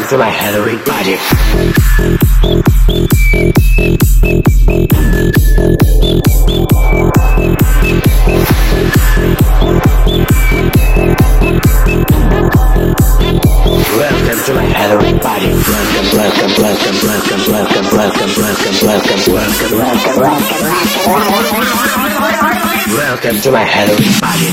Welcome to my Halloween party. Welcome to my Halloween party. Welcome to my Halloween party.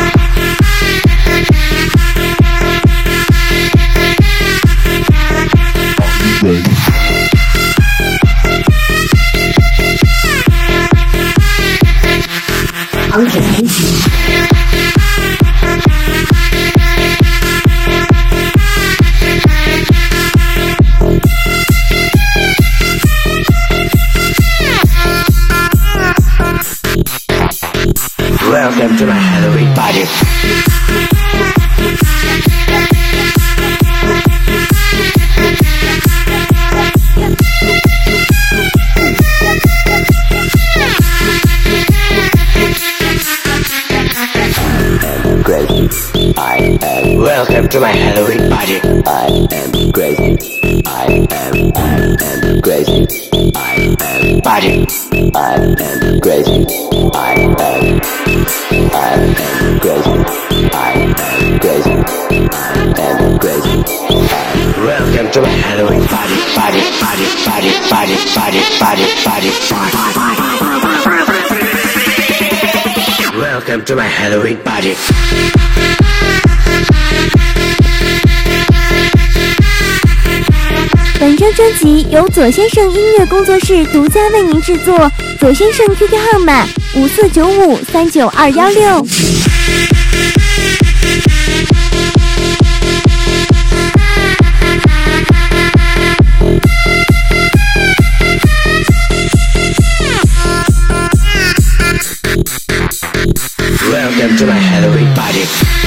Welcome to my Halloween party. Welcome to my Halloween party. I am crazy. I am crazy. I am Party. I am crazy. I am crazy. I am crazy. I am crazy. Welcome to my Halloween party. Party. Welcome to my Halloween party. 本张专辑由左先生音乐工作室独家为您制作，左先生 QQ 号码5495392216。 Welcome to my Halloween party.